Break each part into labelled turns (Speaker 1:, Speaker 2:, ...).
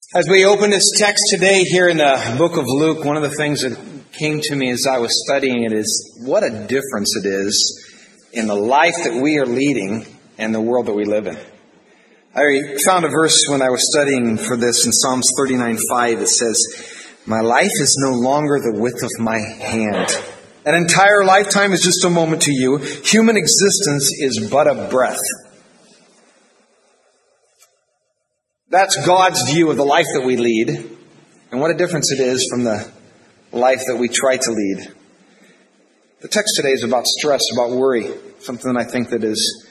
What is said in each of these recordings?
Speaker 1: As we open this text today here in the book of Luke, one of the things that came to me as I was studying it is what a difference it is in the life that we are leading and the world that we live in. I found a verse when I was studying for this in Psalms 39:5. It says, "My life is no longer the width of my hand. An entire lifetime is just a moment to you. Human existence is but a breath." That's God's view of the life that we lead, and what a difference it is from the life that we try to lead. The text today is about stress, about worry, something I think that is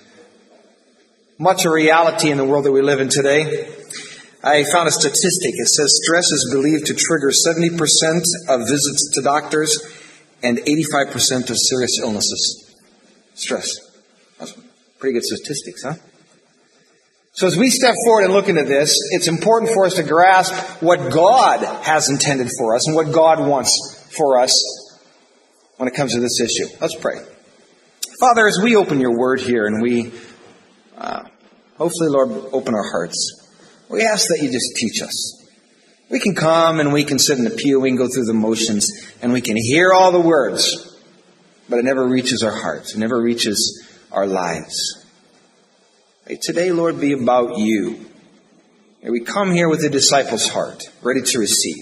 Speaker 1: much a reality in the world that we live in today. I found a statistic. It says stress is believed to trigger 70% of visits to doctors and 85% of serious illnesses. Stress. That's pretty good statistics, huh? So as we step forward and look into this, it's important for us to grasp what God has intended for us and what God wants for us when it comes to this issue. Let's pray. Father, as we open your word here and we, hopefully, Lord, open our hearts, we ask that you just teach us. We can come and we can sit in the pew, we can go through the motions, and we can hear all the words, but it never reaches our hearts. It never reaches our lives. May today, Lord, be about you. May we come here with a disciple's heart, ready to receive.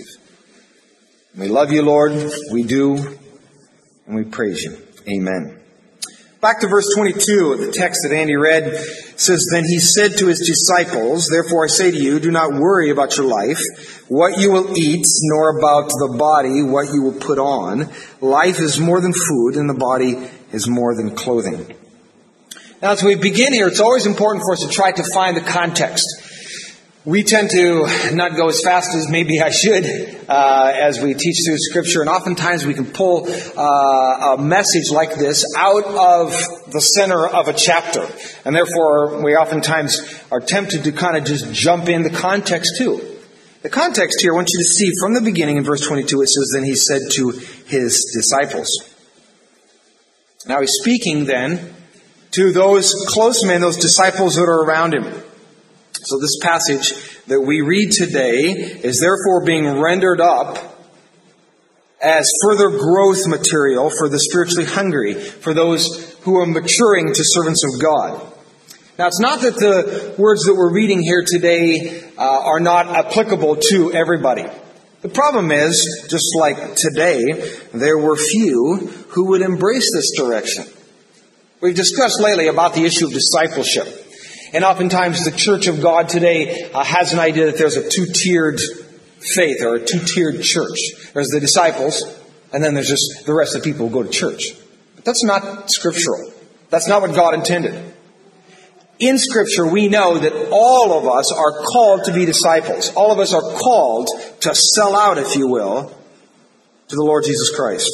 Speaker 1: We love you, Lord. We do. And we praise you. Amen. Back to verse 22 of the text that Andy read. It says, "Then he said to his disciples, 'Therefore I say to you, do not worry about your life, what you will eat, nor about the body, what you will put on. Life is more than food, and the body is more than clothing.'" Now, as we begin here, it's always important for us to try to find the context. We tend to not go as fast as maybe I should as we teach through Scripture, and oftentimes we can pull a message like this out of the center of a chapter, and therefore we oftentimes are tempted to kind of just jump in the context too. The context here, I want you to see from the beginning in verse 22, it says, "Then he said to his disciples." Now he's speaking then to those close men, those disciples that are around him. So this passage that we read today is therefore being rendered up as further growth material for the spiritually hungry, for those who are maturing to servants of God. Now, it's not that the words that we're reading here today are not applicable to everybody. The problem is, just like today, there were few who would embrace this direction. We've discussed lately about the issue of discipleship. And oftentimes the Church of God today has an idea that there's a two-tiered faith or a two-tiered church. There's the disciples, and then there's just the rest of the people who go to church. But that's not scriptural. That's not what God intended. In Scripture, we know that all of us are called to be disciples. All of us are called to sell out, if you will, to the Lord Jesus Christ.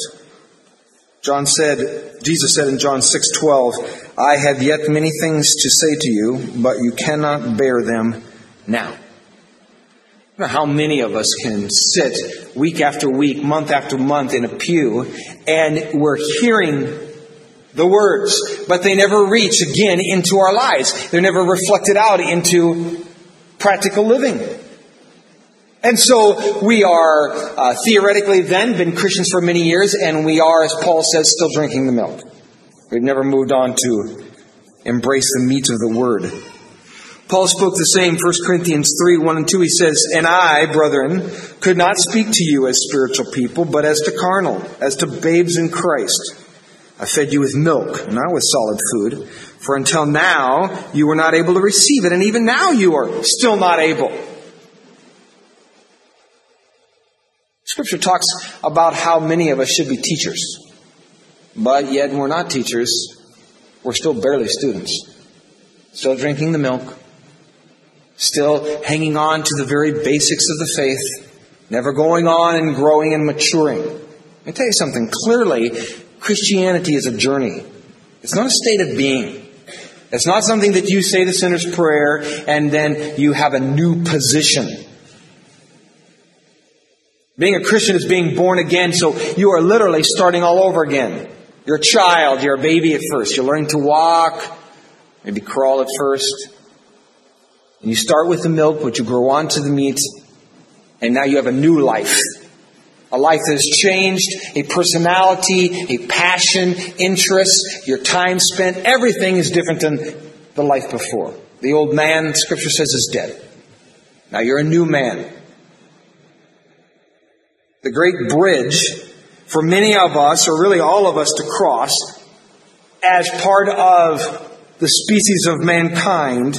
Speaker 1: Jesus said in John 6:12, "I have yet many things to say to you, but you cannot bear them now." I don't know how many of us can sit week after week, month after month in a pew, and we're hearing the words, but they never reach again into our lives. They're never reflected out into practical living. And so we are theoretically then been Christians for many years, and we are, as Paul says, still drinking the milk. We've never moved on to embrace the meat of the Word. Paul spoke the same, 1 Corinthians 3:1-2. He says, "And I, brethren, could not speak to you as spiritual people, but as to carnal, as to babes in Christ. I fed you with milk, not with solid food, for until now you were not able to receive it, and even now you are still not able." Scripture talks about how many of us should be teachers. But yet we're not teachers. We're still barely students. Still drinking the milk. Still hanging on to the very basics of the faith. Never going on and growing and maturing. Let me tell you something. Clearly, Christianity is a journey. It's not a state of being. It's not something that you say the sinner's prayer and then you have a new position. Being a Christian is being born again, so you are literally starting all over again. You're a child, you're a baby at first. You're learning to walk, maybe crawl at first. And you start with the milk, but you grow on to the meat. And now you have a new life. A life that has changed, a personality, a passion, interests, your time spent. Everything is different than the life before. The old man, Scripture says, is dead. Now you're a new man. The great bridge for many of us, or really all of us, to cross as part of the species of mankind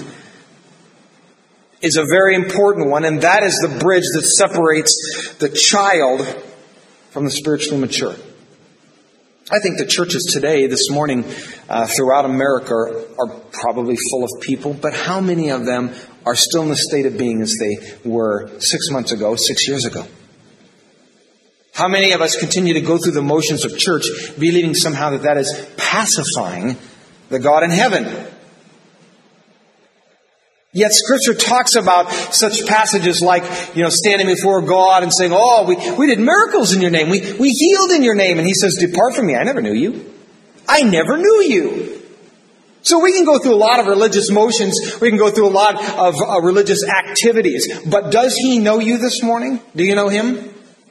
Speaker 1: is a very important one, and that is the bridge that separates the child from the spiritually mature. I think the churches today, this morning, throughout America are probably full of people, but how many of them are still in the state of being as they were 6 months ago, 6 years ago? How many of us continue to go through the motions of church, believing somehow that is pacifying the God in heaven? Yet Scripture talks about such passages like, standing before God and saying, "Oh, we did miracles in your name. We healed in your name." And He says, "Depart from me. I never knew you. I never knew you." So we can go through a lot of religious motions. We can go through a lot of religious activities. But does He know you this morning? Do you know Him?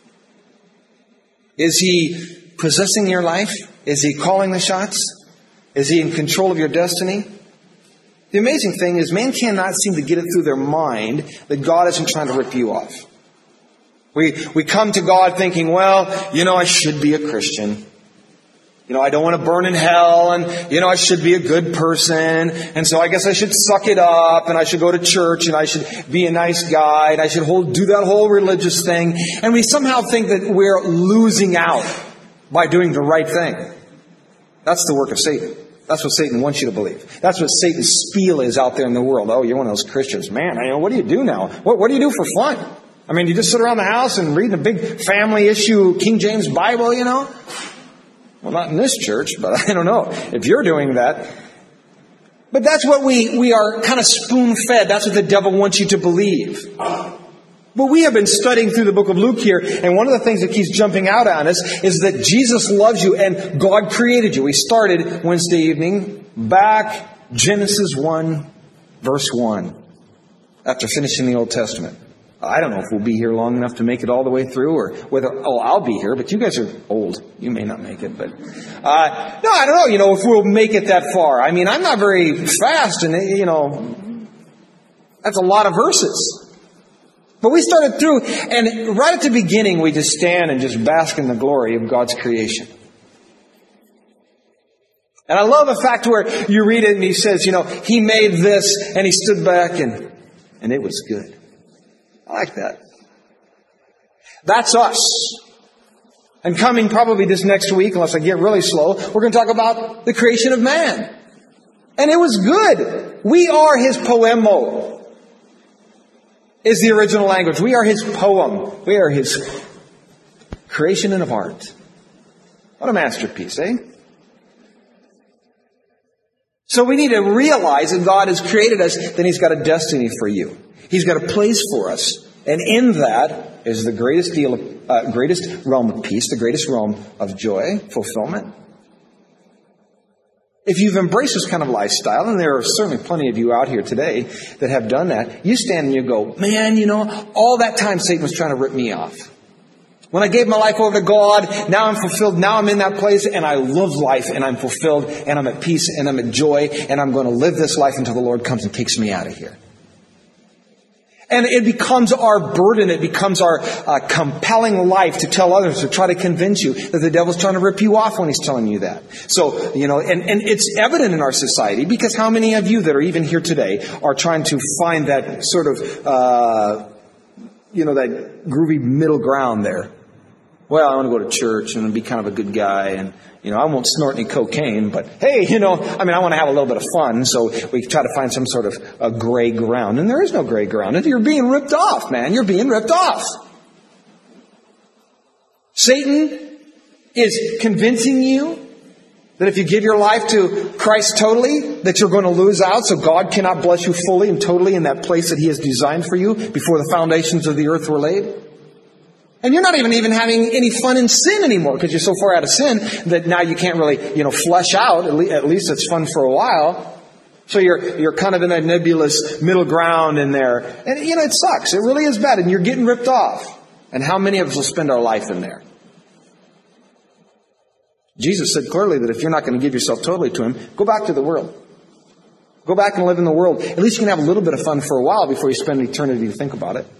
Speaker 1: Is He possessing your life? Is He calling the shots? Is He in control of your destiny? The amazing thing is man cannot seem to get it through their mind that God isn't trying to rip you off. We come to God thinking, well, I should be a Christian. I don't want to burn in hell, and, I should be a good person, and so I guess I should suck it up, and I should go to church, and I should be a nice guy, and I should do that whole religious thing. And we somehow think that we're losing out by doing the right thing. That's the work of Satan. That's what Satan wants you to believe. That's what Satan's spiel is out there in the world. Oh, you're one of those Christians. Man, what do you do now? What do you do for fun? I mean, you just sit around the house and read a big family issue King James Bible, Well, not in this church, but I don't know if you're doing that. But that's what we are kind of spoon-fed. That's what the devil wants you to believe. But we have been studying through the book of Luke here, and one of the things that keeps jumping out on us is that Jesus loves you and God created you. We started Wednesday evening back Genesis 1, verse 1, after finishing the Old Testament. I don't know if we'll be here long enough to make it all the way through, or whether, I'll be here, but you guys are old. You may not make it, but, no, I don't know, if we'll make it that far. I mean, I'm not very fast, and, that's a lot of verses. But we started through, and right at the beginning, we just stand and just bask in the glory of God's creation. And I love the fact where you read it and He says, He made this, and He stood back, and it was good. I like that. That's us. And coming probably this next week, unless I get really slow, we're going to talk about the creation of man. And it was good. We are His poemo. Is the original language. We are His poem. We are His creation of art. What a masterpiece, eh? So we need to realize that God has created us, then He's got a destiny for you. He's got a place for us. And in that is the greatest realm of peace, the greatest realm of joy, fulfillment. If you've embraced this kind of lifestyle, and there are certainly plenty of you out here today that have done that, you stand and you go, man, all that time Satan was trying to rip me off. When I gave my life over to God, now I'm fulfilled, now I'm in that place, and I love life, and I'm fulfilled, and I'm at peace, and I'm at joy, and I'm going to live this life until the Lord comes and takes me out of here. And it becomes our burden, it becomes our compelling life to tell others, to try to convince you that the devil's trying to rip you off when he's telling you that. So, and it's evident in our society, because how many of you that are even here today are trying to find that sort of, that groovy middle ground there? Well, I want to go to church and be kind of a good guy, and, I won't snort any cocaine, but hey, I want to have a little bit of fun, so we try to find some sort of a gray ground. And there is no gray ground. You're being ripped off, man. You're being ripped off. Satan is convincing you that if you give your life to Christ totally, that you're going to lose out, so God cannot bless you fully and totally in that place that He has designed for you before the foundations of the earth were laid. And you're not even having any fun in sin anymore, because you're so far out of sin that now you can't really, flesh out. At least it's fun for a while. So you're kind of in a nebulous middle ground in there. And, it sucks. It really is bad. And you're getting ripped off. And how many of us will spend our life in there? Jesus said clearly that if you're not going to give yourself totally to Him, go back to the world. Go back and live in the world. At least you can have a little bit of fun for a while before you spend eternity to think about it.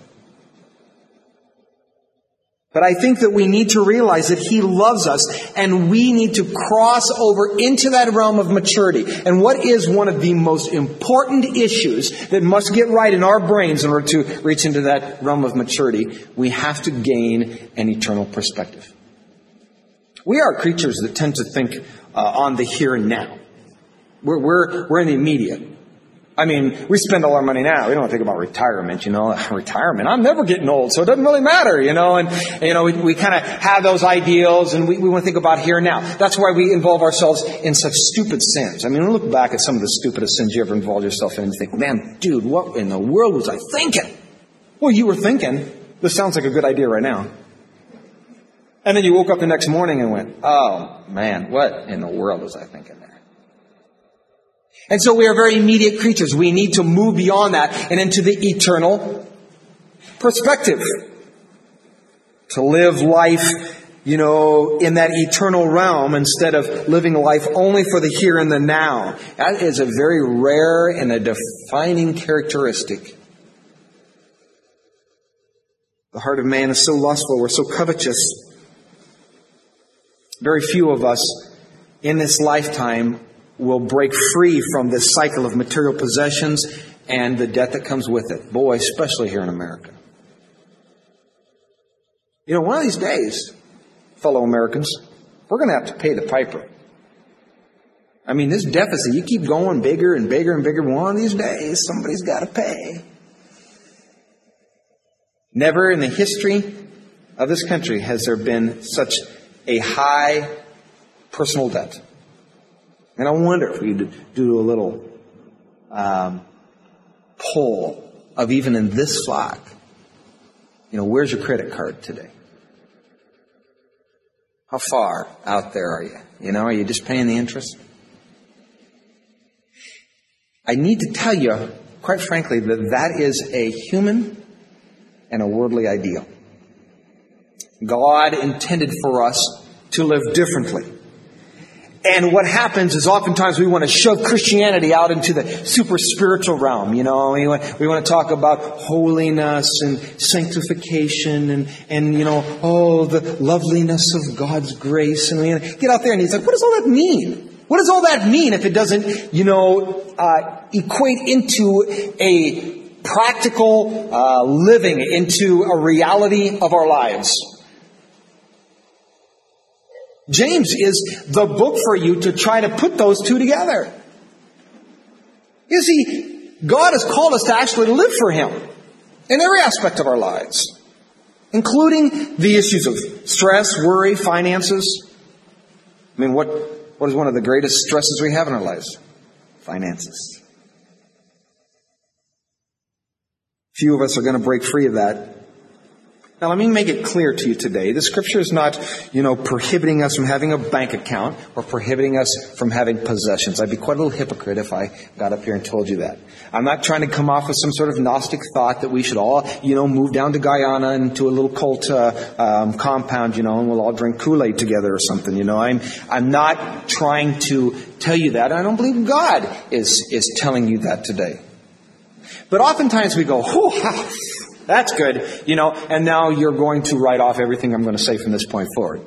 Speaker 1: But I think that we need to realize that He loves us, and we need to cross over into that realm of maturity. And what is one of the most important issues that must get right in our brains in order to reach into that realm of maturity? We have to gain an eternal perspective. We are creatures that tend to think on the here and now. We're in the immediate. I mean, we spend all our money now. We don't think about retirement, Retirement. I'm never getting old, so it doesn't really matter, And, we kind of have those ideals, and we want to think about here and now. That's why we involve ourselves in such stupid sins. I mean, look back at some of the stupidest sins you ever involved yourself in and think, man, dude, what in the world was I thinking? Well, you were thinking, this sounds like a good idea right now. And then you woke up the next morning and went, oh, man, what in the world was I thinking there? And so we are very immediate creatures. We need to move beyond that and into the eternal perspective. To live life, in that eternal realm instead of living life only for the here and the now. That is a very rare and a defining characteristic. The heart of man is so lustful. We're so covetous. Very few of us in this lifetime will break free from this cycle of material possessions and the debt that comes with it. Boy, especially here in America. One of these days, fellow Americans, we're going to have to pay the piper. I mean, this deficit, you keep going bigger and bigger and bigger. One of these days, somebody's got to pay. Never in the history of this country has there been such a high personal debt. And I wonder if we could do a little poll of even in this flock, where's your credit card today? How far out there are you? Are you just paying the interest? I need to tell you, quite frankly, that is a human and a worldly ideal. God intended for us to live differently. And what happens is oftentimes we want to shove Christianity out into the super spiritual realm. We want to talk about holiness and sanctification and the loveliness of God's grace. And we get out there and he's like, what does all that mean? What does all that mean if it doesn't, equate into a practical living, into a reality of our lives? James is the book for you to try to put those two together. You see, God has called us to actually live for Him in every aspect of our lives, including the issues of stress, worry, finances. I mean, what is one of the greatest stresses we have in our lives? Finances. Few of us are going to break free of that. Now, let me make it clear to you today. The Scripture is not, prohibiting us from having a bank account or prohibiting us from having possessions. I'd be quite a little hypocrite if I got up here and told you that. I'm not trying to come off with some sort of Gnostic thought that we should all, move down to Guyana and to a little cult compound, and we'll all drink Kool-Aid together or something. I'm not trying to tell you that. I don't believe God is telling you that today. But oftentimes we go, that's good, and now you're going to write off everything I'm going to say from this point forward.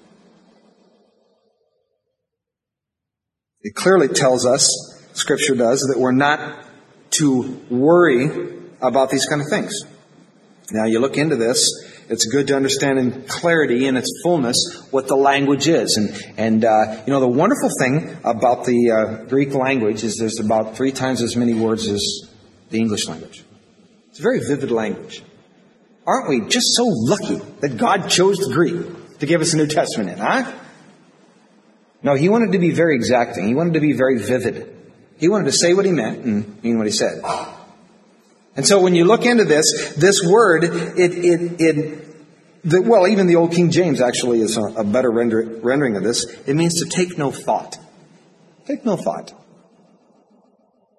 Speaker 1: It clearly tells us, Scripture does, that we're not to worry about these kind of things. Now, you look into this, it's good to understand in clarity, in its fullness, what the language is. And the wonderful thing about the Greek language is there's about 3 times as many words as the English language. It's a very vivid language. Aren't we just so lucky that God chose the Greek to give us a New Testament in, huh? No, He wanted to be very exacting. He wanted to be very vivid. He wanted to say what He meant and mean what He said. And so when you look into this word, even the Old King James actually is a better rendering of this. It means to take no thought. Take no thought.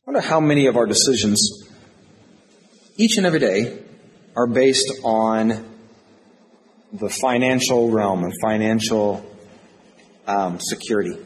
Speaker 1: wonder how many of our decisions, each and every day, are based on the financial realm and financial security.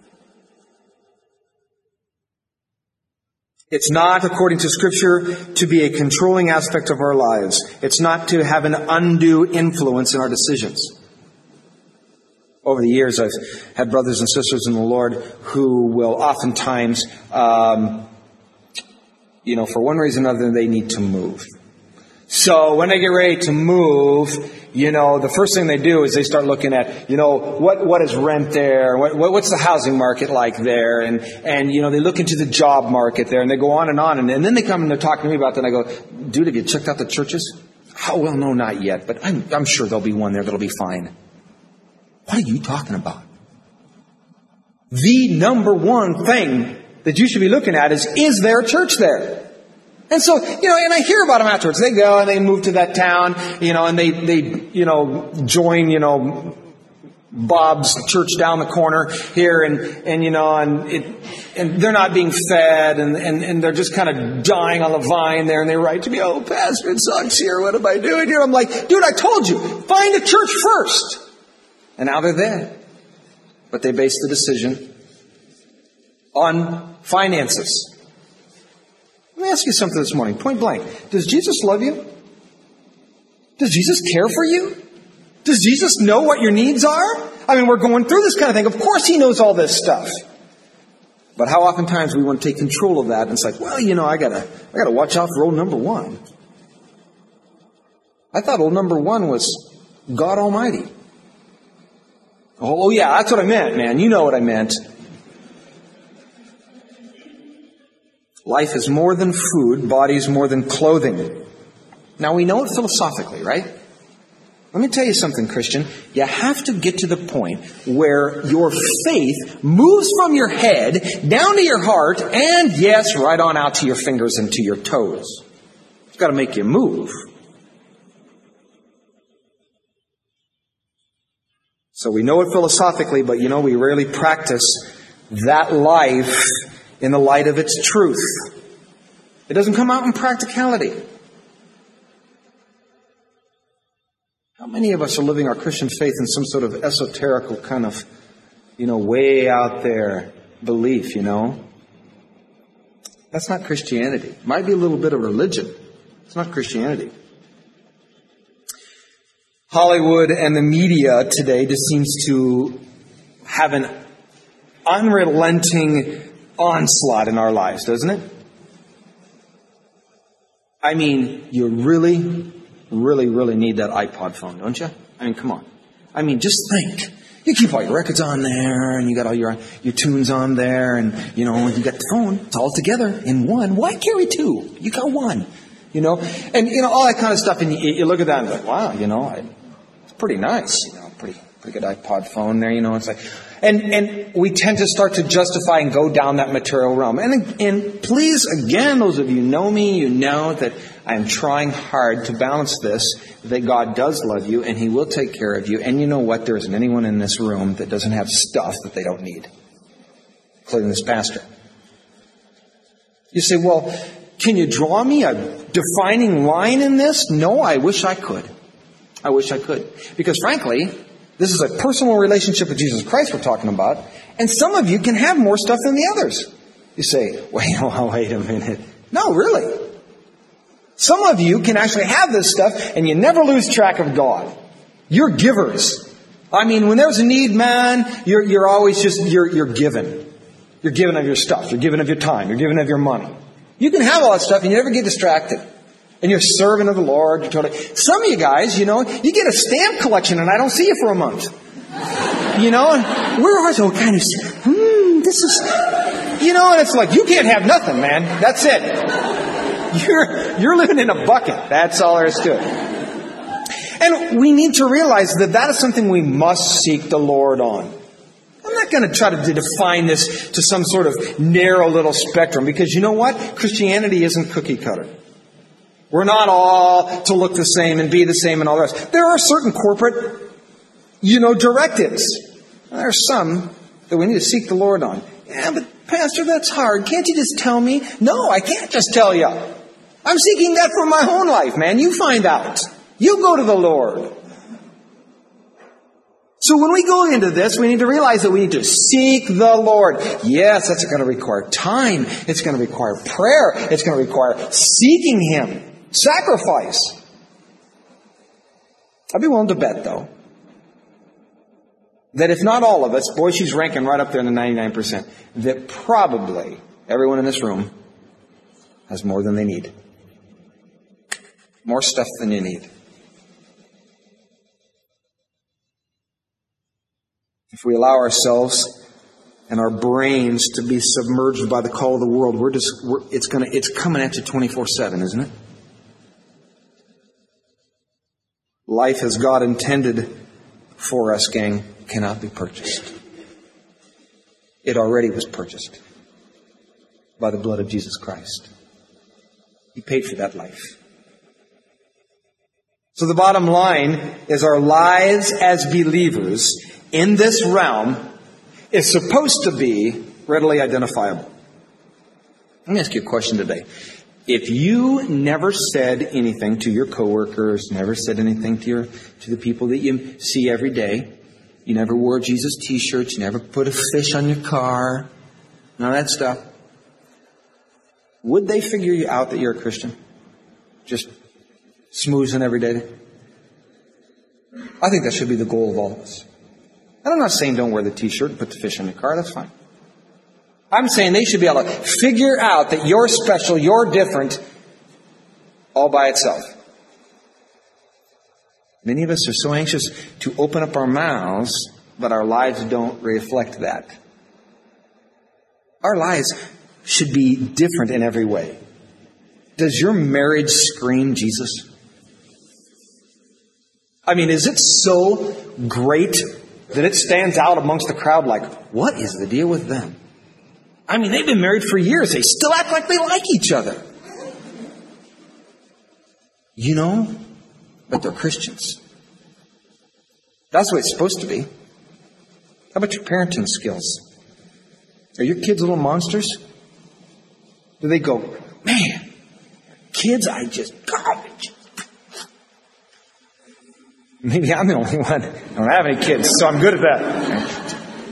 Speaker 1: It's not, according to Scripture, to be a controlling aspect of our lives. It's not to have an undue influence in our decisions. Over the years, I've had brothers and sisters in the Lord who will oftentimes, for one reason or another, they need to move. So when they get ready to move, the first thing they do is they start looking at, what is rent there? What's the housing market like there? And they look into the job market there, and they go on. And then they come and they're talking to me about that, and I go, dude, have you checked out the churches? Oh, well, no, not yet, but I'm sure there'll be one there that'll be fine. What are you talking about? The number one thing that you should be looking at is there a church there? And so, and I hear about them afterwards. They go and they move to that town, and they join, Bob's church down the corner here, and they're not being fed, and they're just kind of dying on the vine there, and they write to me, oh, Pastor, it sucks here. What am I doing here? I'm like, dude, I told you, find a church first. And now they're there. But they base the decision on finances. Let me ask you something this morning, point blank. Does Jesus love you? Does Jesus care for you? Does Jesus know what your needs are? I mean, we're going through this kind of thing. Of course he knows all this stuff. But how oftentimes we want to take control of that, and it's like, well, I gotta watch out for old number one. I thought old number one was God Almighty. Oh yeah, that's what I meant, man. You know what I meant. Life is more than food, body is more than clothing. Now we know it philosophically, right? Let me tell you something, Christian. You have to get to the point where your faith moves from your head down to your heart and, yes, right on out to your fingers and to your toes. It's got to make you move. So we know it philosophically, but we rarely practice that life in the light of its truth. It doesn't come out in practicality. How many of us are living our Christian faith in some sort of esoterical kind of, way out there belief, That's not Christianity. It might be a little bit of religion. It's not Christianity. Hollywood and the media today just seems to have an unrelenting onslaught in our lives, doesn't it? I mean, you really, really, really need that iPod phone, don't you? I mean, come on. I mean, just think. You keep all your records on there, and you got all your tunes on there, and, you got the phone. It's all together in one. Why carry two? You got one. And, all that kind of stuff, and you look at that and go, wow, it's pretty nice, pretty good iPod phone there, it's like, and we tend to start to justify and go down that material realm. And please, again, those of you know me, you know that I'm trying hard to balance this, that God does love you and he will take care of you. And you know what? There isn't anyone in this room that doesn't have stuff that they don't need, including this pastor. You say, well, can you draw me a defining line in this? No, I wish I could. I wish I could. Because frankly, this is a personal relationship with Jesus Christ we're talking about. And some of you can have more stuff than the others. You say, wait a minute. No, really. Some of you can actually have this stuff and you never lose track of God. You're givers. I mean, when there's a need, man, you're always you're given. You're given of your stuff. You're given of your time. You're given of your money. You can have all that stuff and you never get distracted. And you're servant of the Lord. You're totally. Some of you guys, you get a stamp collection and I don't see you for a month. And we're always kind of, this is, and it's like, you can't have nothing, man. That's it. You're living in a bucket. That's all there is to it. And we need to realize that is something we must seek the Lord on. I'm not going to try to define this to some sort of narrow little spectrum because you know what? Christianity isn't cookie cutter. We're not all to look the same and be the same and all the rest. There are certain corporate, directives. There are some that we need to seek the Lord on. Yeah, but Pastor, that's hard. Can't you just tell me? No, I can't just tell you. I'm seeking that for my own life, man. You find out. You go to the Lord. So when we go into this, we need to realize that we need to seek the Lord. Yes, that's going to require time. It's going to require prayer. It's going to require seeking Him. Sacrifice. I'd be willing to bet, though, that if not all of us, boy, she's ranking right up there in the 99%, that probably everyone in this room has more than they need. More stuff than you need. If we allow ourselves and our brains to be submerged by the call of the world, it's coming at you 24/7, isn't it? Life as God intended for us, gang, cannot be purchased. It already was purchased by the blood of Jesus Christ. He paid for that life. So the bottom line is our lives as believers in this realm is supposed to be readily identifiable. Let me ask you a question today. If you never said anything to your coworkers, never said anything to the people that you see every day, you never wore a Jesus t-shirt, you never put a fish on your car, none of that stuff, would they figure you out that you're a Christian? Just smoozing every day? I think that should be the goal of all of us. And I'm not saying don't wear the t-shirt and put the fish on your car, that's fine. I'm saying they should be able to figure out that you're special, you're different, all by itself. Many of us are so anxious to open up our mouths, but our lives don't reflect that. Our lives should be different in every way. Does your marriage scream Jesus? I mean, is it so great that it stands out amongst the crowd like, what is the deal with them? I mean, they've been married for years. They still act like they like each other. You know, but they're Christians. That's the way it's supposed to be. How about your parenting skills? Are your kids little monsters? Do they go, man, kids, garbage. Maybe I'm the only one. I don't have any kids, so I'm good at that.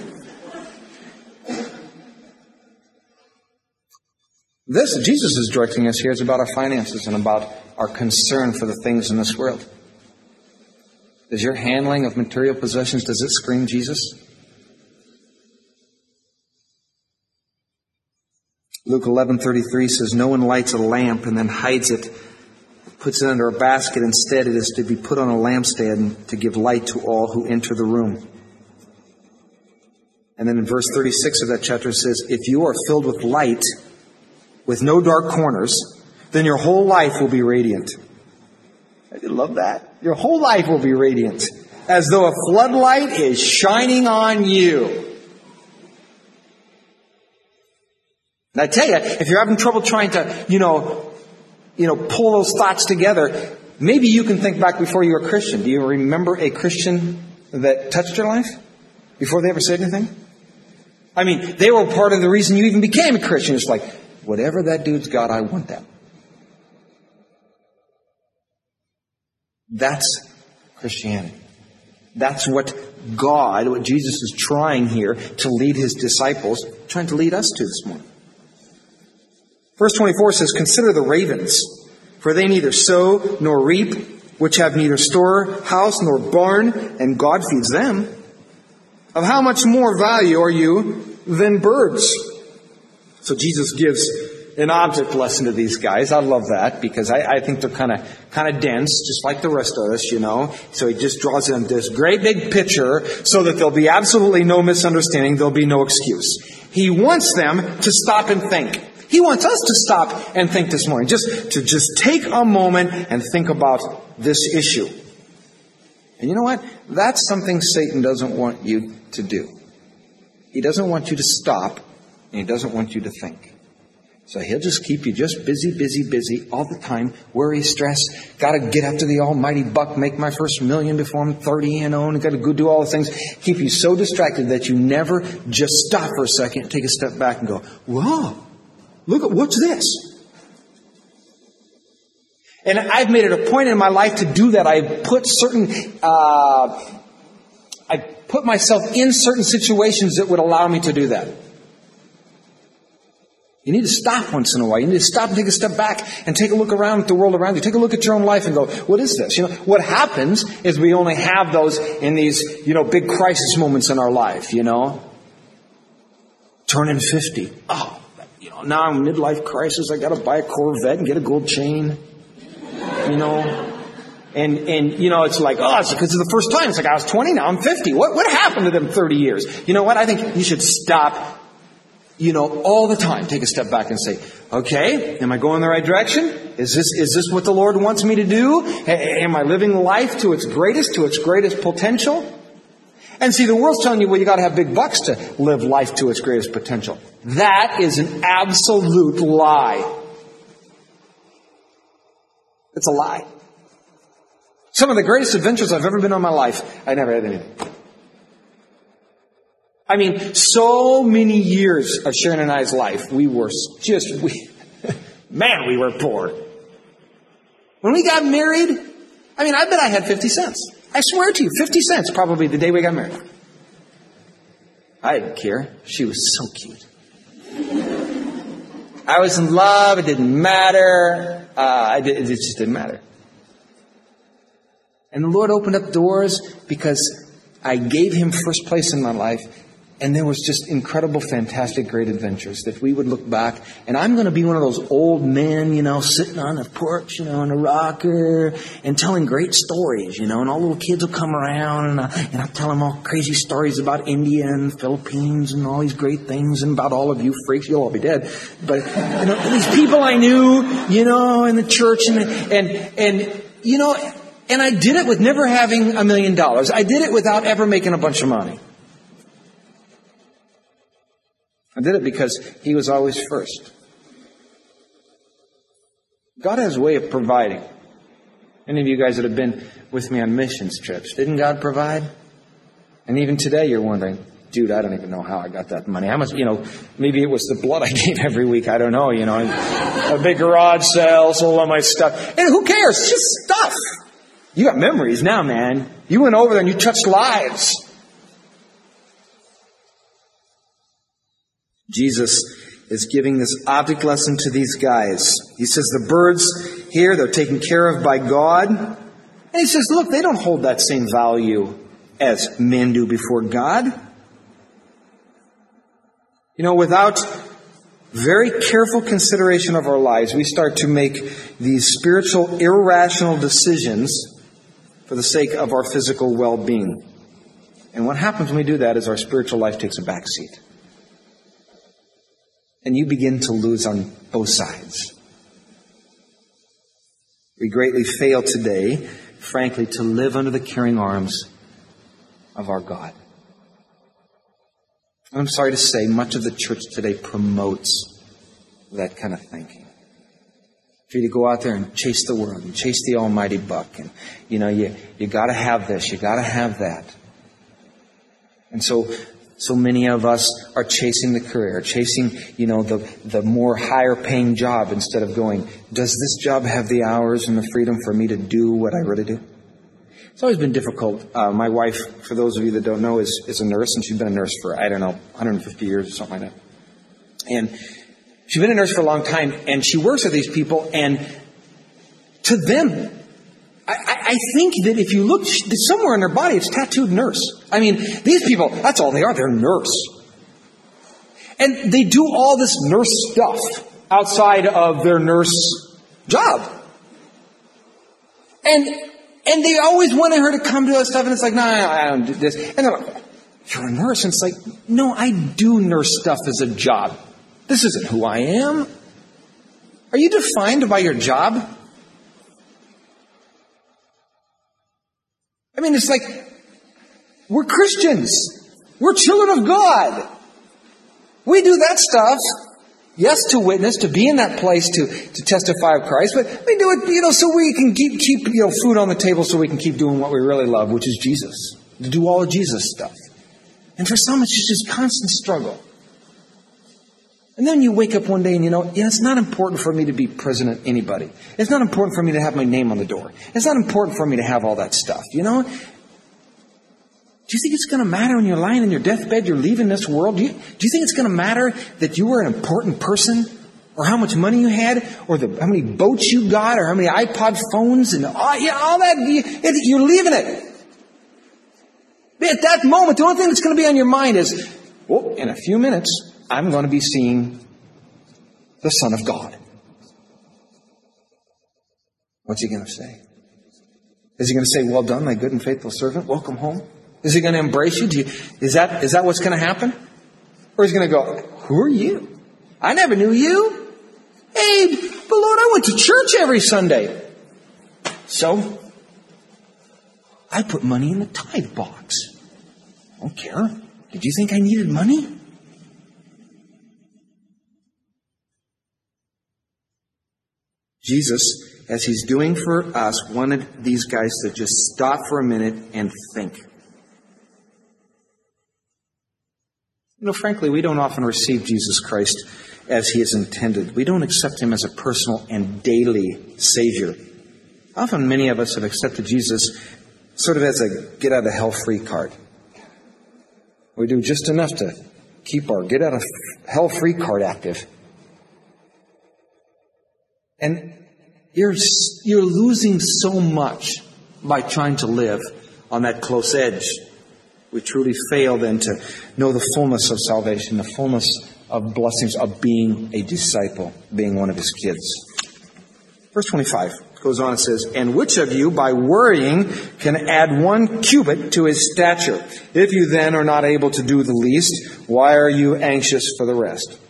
Speaker 1: Jesus is directing us here is about our finances and about our concern for the things in this world. Does your handling of material possessions, does it scream Jesus? Luke 11:33 says, no one lights a lamp and then hides it, puts it under a basket. Instead, it is to be put on a lampstand to give light to all who enter the room. And then in verse 36 of that chapter it says, if you are filled with light, with no dark corners, then your whole life will be radiant. I love that. Your whole life will be radiant, as though a floodlight is shining on you. And I tell you, if you're having trouble trying to, pull those thoughts together, maybe you can think back before you were a Christian. Do you remember a Christian that touched your life before they ever said anything? I mean, they were part of the reason you even became a Christian. It's like, whatever that dude's got, I want that. That's Christianity. That's what Jesus is trying here to lead His disciples, trying to lead us to this morning. Verse 24 says, consider the ravens, for they neither sow nor reap, which have neither storehouse nor barn, and God feeds them. Of how much more value are you than birds? So Jesus gives an object lesson to these guys. I love that because I think they're kind of dense, just like the rest of us, So He just draws them this great big picture so that there'll be absolutely no misunderstanding. There'll be no excuse. He wants them to stop and think. He wants us to stop and think this morning. Just take a moment and think about this issue. And you know what? That's something Satan doesn't want you to do. He doesn't want you to stop, and he doesn't want you to think. So he'll just keep you just busy all the time. Worry, stress. Got to get after the almighty buck, make my first $1 million before I'm 30, and got to go do all the things. Keep you so distracted that you never just stop for a second, take a step back and go, whoa, look at what's this? And I've made it a point in my life to do that. I put myself in certain situations that would allow me to do that. You need to stop once in a while. You need to stop and take a step back and take a look around at the world around you. Take a look at your own life and go, what is this? What happens is we only have those in these, big crisis moments in our life, Turning 50. Oh, now I'm midlife crisis. I got to buy a Corvette and get a gold chain, And it's like, it's because of the first time. It's like, I was 20, now I'm 50. What happened to them 30 years? You know what? I think you should stop, all the time. Take a step back and say, okay, am I going the right direction? Is this what the Lord wants me to do? Am I living life to its greatest potential? And see, the world's telling you, well, you got to have big bucks to live life to its greatest potential. That is an absolute lie. It's a lie. Some of the greatest adventures I've ever been on in my life, I never had anything. I mean, so many years of Sharon and I's life, we were poor. When we got married, I bet I had 50 cents. I swear to you, 50 cents probably the day we got married. I didn't care. She was so cute. I was in love. It didn't matter. It just didn't matter. And the Lord opened up doors because I gave Him first place in my life. And there was just incredible, fantastic, great adventures that we would look back. And I'm going to be one of those old men, sitting on a porch, in a rocker and telling great stories, and all little kids will come around and I'll tell them all crazy stories about India and Philippines and all these great things and about all of you freaks. You'll all be dead. But, these people I knew, in the church and I did it with never having $1 million. I did it without ever making a bunch of money. I did it because He was always first. God has a way of providing. Any of you guys that have been with me on missions trips, didn't God provide? And even today you're wondering, dude, I don't even know how I got that money. I must, maybe it was the blood I gave every week. I don't know, a big garage sale, sold all my stuff. And who cares? It's just stuff. You got memories now, man. You went over there and you touched lives. Jesus is giving this object lesson to these guys. He says the birds here, they're taken care of by God. And He says, look, they don't hold that same value as men do before God. Without very careful consideration of our lives, we start to make these spiritual, irrational decisions for the sake of our physical well-being. And what happens when we do that is our spiritual life takes a back seat. And you begin to lose on both sides. We greatly fail today, frankly, to live under the caring arms of our God. I'm sorry to say, much of the church today promotes that kind of thinking. For you to go out there and chase the world and chase the almighty buck. And, you got to have this, you got to have that. And so many of us are chasing the career, chasing, the more higher paying job instead of going, does this job have the hours and the freedom for me to do what I really do? It's always been difficult. My wife, for those of you that don't know, is a nurse, and she's been a nurse for, 150 years or something like that. And she's been a nurse for a long time, and she works with these people, and to them, I think that if you look somewhere in their body, it's tattooed nurse. These people, that's all they are. They're nurse. And they do all this nurse stuff outside of their nurse job. And they always wanted her to come to us stuff, and it's like, no, I don't do this. And they're like, you're a nurse? And it's like, no, I do nurse stuff as a job. This isn't who I am. Are you defined by your job? It's like, we're Christians. We're children of God. We do that stuff Yes, to witness, to be in that place to testify of Christ, but we do it, so we can keep food on the table so we can keep doing what we really love, which is Jesus. To do all of Jesus stuff. And for some, it's just constant struggle. And then you wake up one day and it's not important for me to be president anybody. It's not important for me to have my name on the door. It's not important for me to have all that stuff, Do you think it's going to matter when you're lying in your deathbed, you're leaving this world? Do you think it's going to matter that you were an important person? Or how much money you had? Or how many boats you got? Or how many iPod phones? And all that. You're leaving it. At that moment, the only thing that's going to be on your mind is, in a few minutes, I'm going to be seeing the Son of God. What's he going to say? Is he going to say, well done, my good and faithful servant? Welcome home? Is he going to embrace you? Is that what's going to happen? Or is he going to go, who are you? I never knew you. Hey, but Lord, I went to church every Sunday. So, I put money in the tithe box. I don't care. Did you think I needed money? Jesus, as he's doing for us, wanted these guys to just stop for a minute and think. Frankly, we don't often receive Jesus Christ as he is intended. We don't accept him as a personal and daily Savior. Often many of us have accepted Jesus sort of as a get-out-of-hell-free card. We do just enough to keep our get-out-of-hell-free card active. And you're losing so much by trying to live on that close edge. We truly fail then to know the fullness of salvation, the fullness of blessings of being a disciple, being one of his kids. Verse 25 goes on and says, and which of you by worrying can add 1 cubit to his stature? If you then are not able to do the least, why are you anxious for the rest?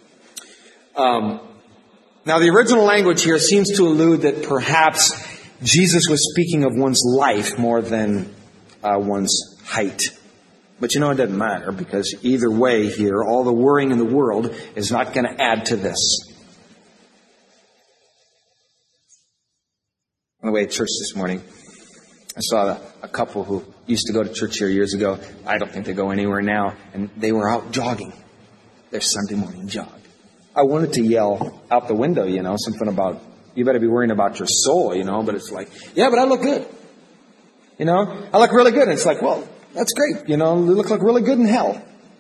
Speaker 1: Now the original language here seems to allude that perhaps Jesus was speaking of one's life more than one's height. But it doesn't matter, because either way here, all the worrying in the world is not going to add to this. On the way to church this morning, I saw a couple who used to go to church here years ago. I don't think they go anywhere now. And they were out jogging their Sunday morning jog. I wanted to yell out the window, something about, you better be worrying about your soul, but it's like, yeah, but I look good. I look really good. And it's like, well, that's great. You look like really good in hell.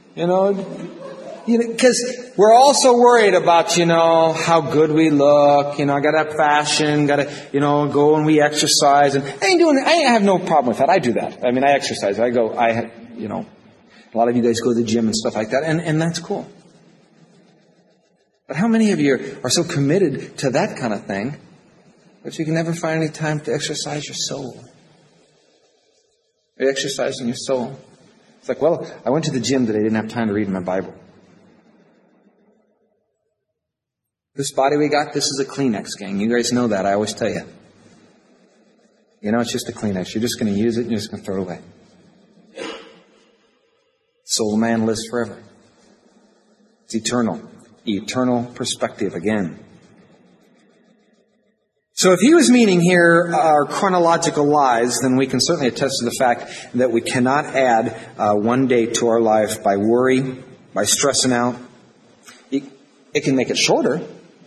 Speaker 1: Because we're also worried about, how good we look. I got to have fashion, got to, go and we exercise. And I have no problem with that. I do that. I exercise. A lot of you guys go to the gym and stuff like that. And that's cool. But how many of you are so committed to that kind of thing that you can never find any time to exercise your soul? Are you exercising your soul? It's like, well, I went to the gym today. I didn't have time to read my Bible. This body we got, this is a Kleenex, gang. You guys know that. I always tell you. It's just a Kleenex. You're just going to use it and you're just going to throw it away. Soul of man lives forever. It's eternal. Eternal perspective again. So if he was meaning here our chronological lives, then we can certainly attest to the fact that we cannot add 1 day to our life by worry, by stressing out. It can make it shorter.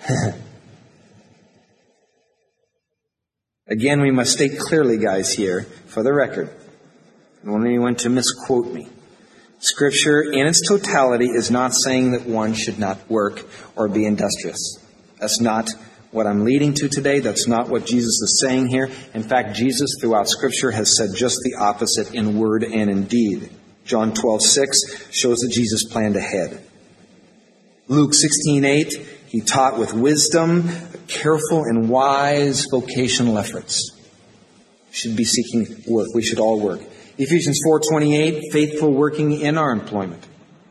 Speaker 1: Again, we must state clearly, guys, here, for the record, I don't want anyone to misquote me. Scripture, in its totality, is not saying that one should not work or be industrious. That's not what I'm leading to today. That's not what Jesus is saying here. In fact, Jesus throughout Scripture has said just the opposite in word and in deed. John 12:6 shows that Jesus planned ahead. Luke 16:8, he taught with wisdom, careful and wise vocational efforts. We should be seeking work. We should all work. Ephesians 4:28, faithful working in our employment.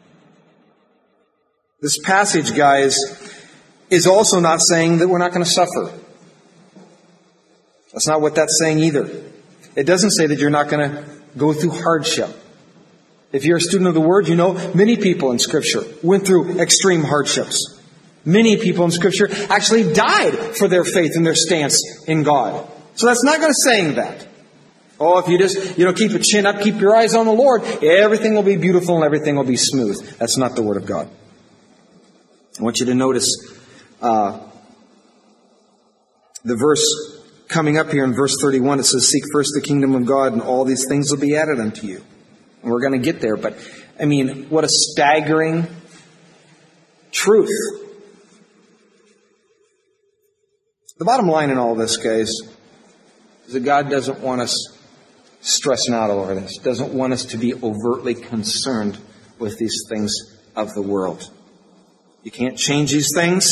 Speaker 1: This passage, guys, is also not saying that we're not going to suffer. That's not what that's saying either. It doesn't say that you're not going to go through hardship. If you're a student of the Word, many people in Scripture went through extreme hardships. Many people in Scripture actually died for their faith and their stance in God. So that's not going to saying that. Oh, if you just, keep your chin up, keep your eyes on the Lord, everything will be beautiful and everything will be smooth. That's not the Word of God. I want you to notice the verse coming up here in verse 31. It says, seek first the kingdom of God and all these things will be added unto you. And we're going to get there. But, what a staggering truth. The bottom line in all this, guys, is that God doesn't want us stressing out over this. Doesn't want us to be overtly concerned with these things of the world. You can't change these things.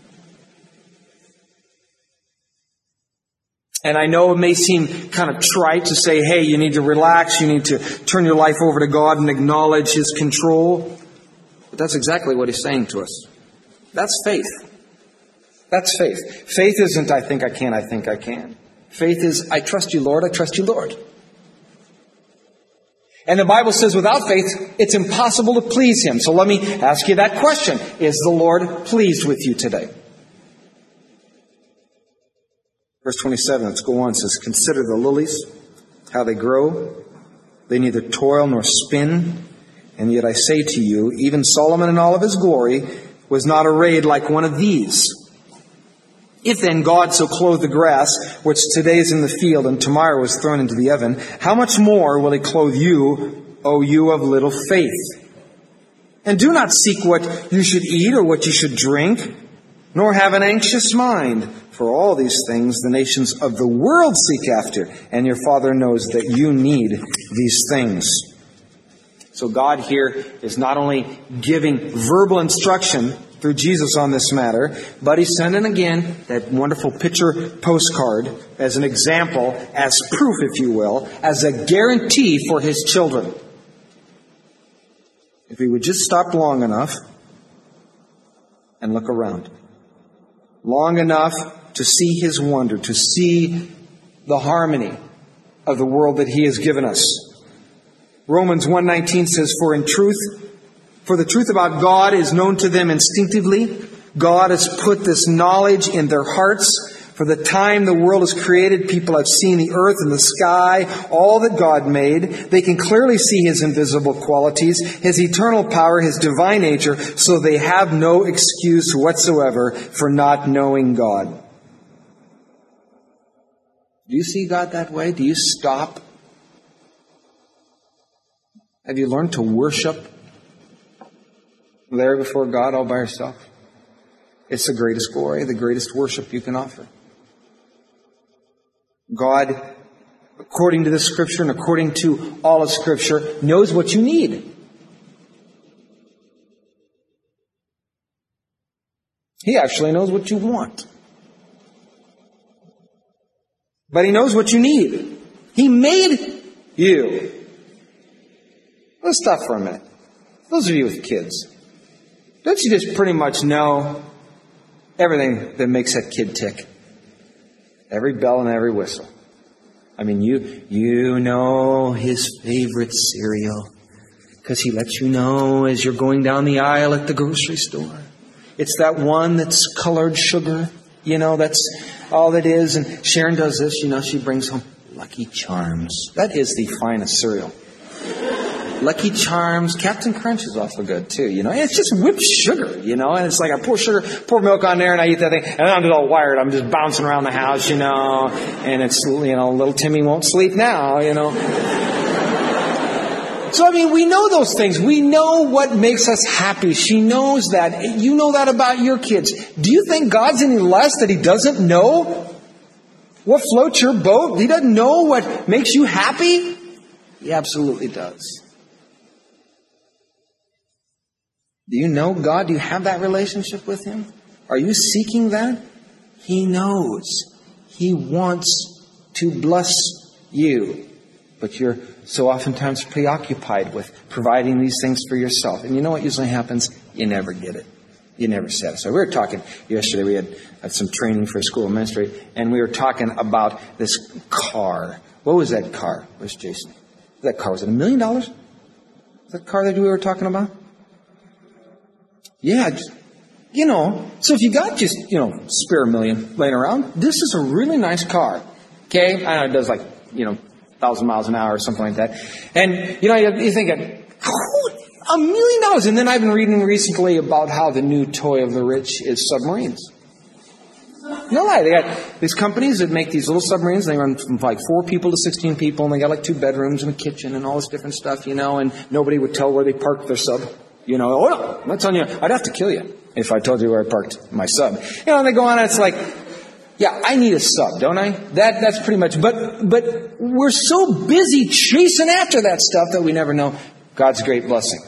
Speaker 1: And I know it may seem kind of trite to say, hey, you need to relax, you need to turn your life over to God and acknowledge His control. But that's exactly what He's saying to us. That's faith. That's faith. Faith isn't, I think I can, I think I can. Faith is, I trust you, Lord, I trust you, Lord. And the Bible says without faith, it's impossible to please Him. So let me ask you that question. Is the Lord pleased with you today? Verse 27, let's go on. It says, consider the lilies, how they grow. They neither toil nor spin. And yet I say to you, even Solomon in all of his glory was not arrayed like one of these. If then God so clothed the grass, which today is in the field and tomorrow is thrown into the oven, how much more will He clothe you, O you of little faith? And do not seek what you should eat or what you should drink, nor have an anxious mind. For all these things the nations of the world seek after, and your Father knows that you need these things. So God here is not only giving verbal instruction through Jesus on this matter, but He's sending again that wonderful picture postcard as an example, as proof, if you will, as a guarantee for His children. If we would just stop long enough and look around. Long enough to see His wonder, to see the harmony of the world that He has given us. Romans 1:19 says, For the truth about God is known to them instinctively. God has put this knowledge in their hearts. For the time the world was created, people have seen the earth and the sky, all that God made. They can clearly see His invisible qualities, His eternal power, His divine nature, so they have no excuse whatsoever for not knowing God. Do you see God that way? Do you stop? Have you learned to worship there before God all by yourself? It's the greatest glory, the greatest worship you can offer. God, according to the Scripture and according to all of Scripture, knows what you need. He actually knows what you want. But He knows what you need. He made you. Let's stop for a minute. Those of you with kids, don't you just pretty much know everything that makes that kid tick? Every bell and every whistle. I mean, you know his favorite cereal because he lets you know as you're going down the aisle at the grocery store. It's that one that's colored sugar. That's all it is. And Sharon does this. She brings home Lucky Charms. That is the finest cereal. Lucky Charms. Captain Crunch is also good too, It's just whipped sugar, And it's like I pour milk on there and I eat that thing. And I'm just all wired. I'm just bouncing around the house, And it's, little Timmy won't sleep now, So, we know those things. We know what makes us happy. She knows that. You know that about your kids. Do you think God's any less that He doesn't know what floats your boat? He doesn't know what makes you happy? He absolutely does. Do you know God? Do you have that relationship with Him? Are you seeking that? He knows. He wants to bless you. But you're so oftentimes preoccupied with providing these things for yourself. And you know what usually happens? You never get it. You never satisfy. We were talking yesterday. We had some training for school of ministry. And we were talking about this car. What was that car? Where's Jason? That car, was it $1 million? Was that car that we were talking about? Yeah, So if you got just, spare $1 million laying around, this is a really nice car. Okay? I know it does 1,000 miles an hour or something like that. And, you think, $1 million. And then I've been reading recently about how the new toy of the rich is submarines. No lie. They got these companies that make these little submarines. They run from 4 people to 16 people. And they got 2 bedrooms and a kitchen and all this different stuff, and nobody would tell where they parked their sub. Oh, no, I'm not telling you. I'd have to kill you if I told you where I parked my sub. And they go on and it's like, yeah, I need a sub, don't I? That's pretty much. But we're so busy chasing after that stuff that we never know God's great blessing.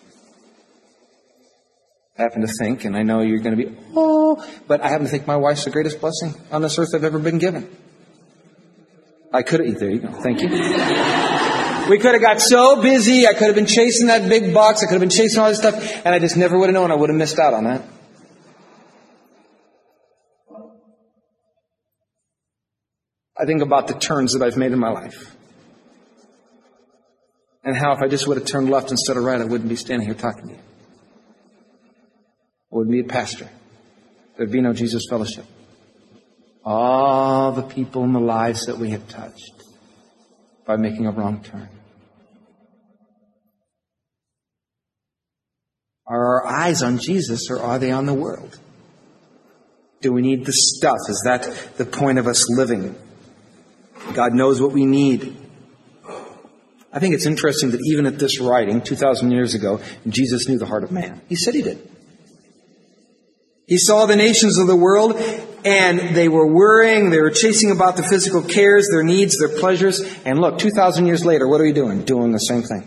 Speaker 1: I happen to think, and I know you're going to be, but I happen to think my wife's the greatest blessing on this earth I've ever been given. There you go. Thank you. We could have got so busy. I could have been chasing that big bucks. I could have been chasing all this stuff, and I just never would have known. I would have missed out on that. I think about the turns that I've made in my life. And how if I just would have turned left instead of right, I wouldn't be standing here talking to you. I wouldn't be a pastor. There'd be no Jesus Fellowship. All the people in the lives that we have touched by making a wrong turn. Are our eyes on Jesus or are they on the world? Do we need the stuff? Is that the point of us living? God knows what we need. I think it's interesting that even at this writing, 2,000 years ago, Jesus knew the heart of man. He said he did. He saw the nations of the world, and they were worrying, they were chasing about the physical cares, their needs, their pleasures. And look, 2,000 years later, what are we doing? Doing the same thing.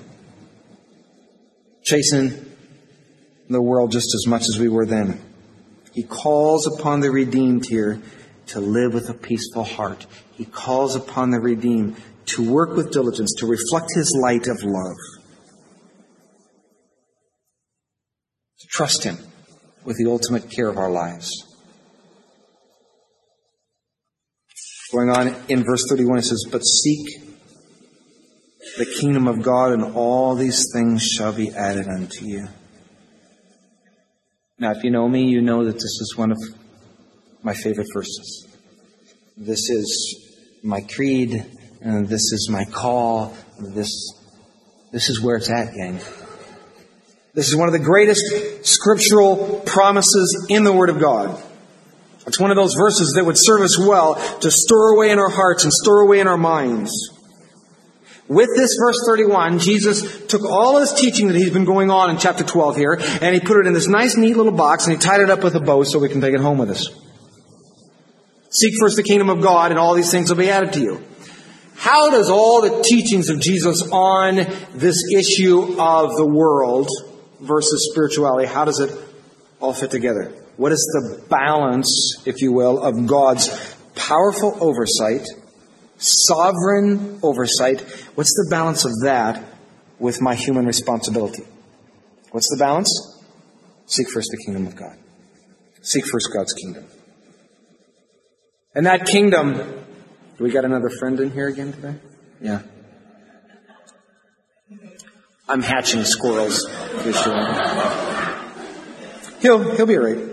Speaker 1: Chasing the world just as much as we were then. He calls upon the redeemed here to live with a peaceful heart. He calls upon the redeemed to work with diligence, to reflect His light of love. To trust Him with the ultimate care of our lives. Going on in verse 31, it says, "But seek the kingdom of God, and all these things shall be added unto you." Now, if you know me, you know that this is one of my favorite verses. This is my creed, and this is my call. This is where it's at, gang. This is one of the greatest scriptural promises in the Word of God. It's one of those verses that would serve us well to store away in our hearts and store away in our minds. With this verse 31, Jesus took all his teaching that he's been going on in chapter 12 here, and he put it in this nice, neat little box, and he tied it up with a bow so we can take it home with us. Seek first the kingdom of God, and all these things will be added to you. How does all the teachings of Jesus on this issue of the world versus spirituality, how does it all fit together? What is the balance, if you will, of God's powerful oversight, sovereign oversight? What's the balance of that with my human responsibility? What's the balance? Seek first the kingdom of God. Seek first God's kingdom. And that kingdom, do we got another friend in here again today? Yeah. I'm hatching squirrels. He'll be all right.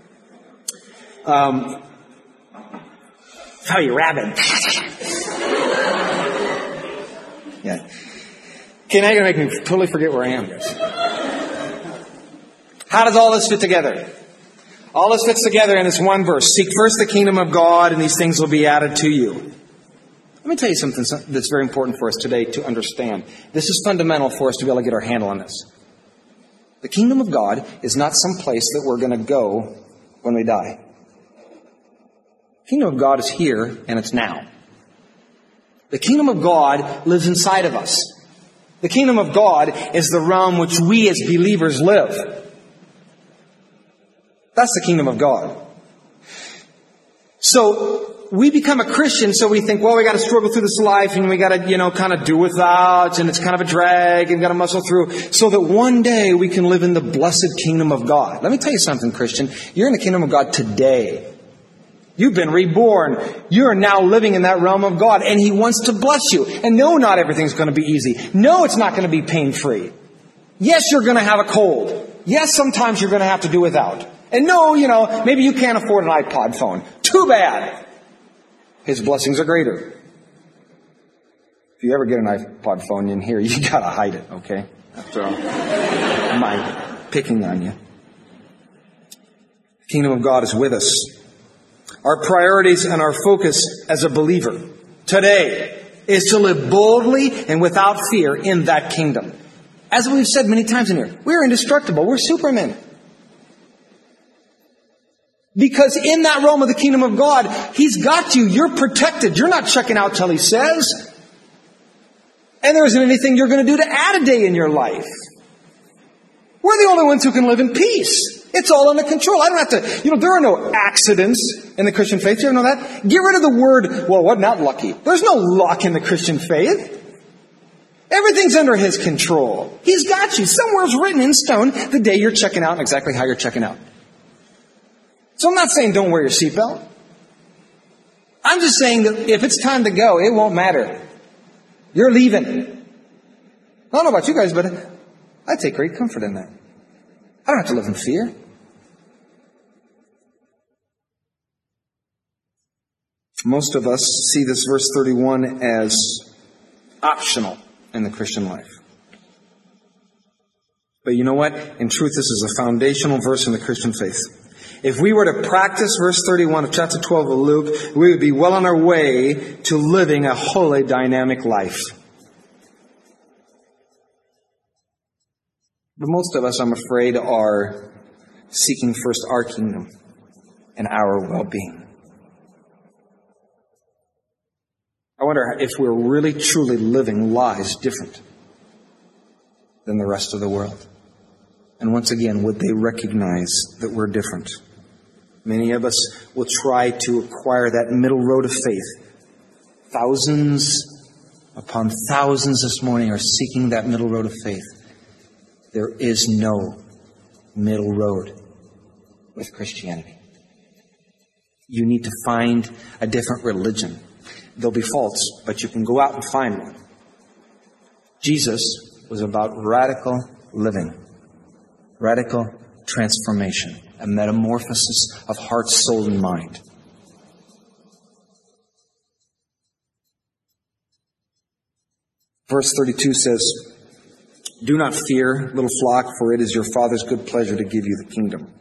Speaker 1: How you rabbit? Yeah. Okay, now you're going to make me totally forget where I am, guys. How does all this fit together? All this fits together in this one verse. Seek first the kingdom of God, and these things will be added to you. Let me tell you something that's very important for us today to understand. This is fundamental for us to be able to get our handle on this. The kingdom of God is not some place that we're going to go when we die. The kingdom of God is here, and it's now. The kingdom of God lives inside of us. The kingdom of God is the realm which we as believers live. That's the kingdom of God. So we become a Christian, so we think, well, we got to struggle through this life, and we got to, kind of do without, and it's kind of a drag, and we got to muscle through, so that one day we can live in the blessed kingdom of God. Let me tell you something, Christian. You're in the kingdom of God today. You've been reborn. You're now living in that realm of God, and He wants to bless you. And no, not everything's going to be easy. No, it's not going to be pain-free. Yes, you're going to have a cold. Yes, sometimes you're going to have to do without. And no, maybe you can't afford an iPod phone. Too bad. His blessings are greater. If you ever get an iPod phone in here, you gotta hide it, okay? After all, my picking on you. The kingdom of God is with us. Our priorities and our focus as a believer today is to live boldly and without fear in that kingdom. As we've said many times in here, we're indestructible. We're supermen. Because in that realm of the kingdom of God, He's got you. You're protected. You're not checking out till He says. And there isn't anything you're going to do to add a day in your life. We're the only ones who can live in peace. It's all under control. I don't have to, there are no accidents in the Christian faith. You ever know that? Get rid of the word, well, what, not lucky. There's no luck in the Christian faith. Everything's under His control. He's got you. Somewhere's written in stone the day you're checking out and exactly how you're checking out. So I'm not saying don't wear your seatbelt. I'm just saying that if it's time to go, it won't matter. You're leaving. I don't know about you guys, but I take great comfort in that. I don't have to live in fear. Most of us see this verse 31 as optional in the Christian life. But you know what? In truth, this is a foundational verse in the Christian faith. If we were to practice verse 31 of chapter 12 of Luke, we would be well on our way to living a holy, dynamic life. But most of us, I'm afraid, are seeking first our kingdom and our well-being. I wonder if we're really, truly living lives different than the rest of the world. And once again, would they recognize that we're different? Many of us will try to acquire that middle road of faith. Thousands upon thousands this morning are seeking that middle road of faith. There is no middle road with Christianity. You need to find a different religion. There'll be faults, but you can go out and find one. Jesus was about radical living, radical transformation, a metamorphosis of heart, soul, and mind. Verse 32 says, "Do not fear, little flock, for it is your Father's good pleasure to give you the kingdom."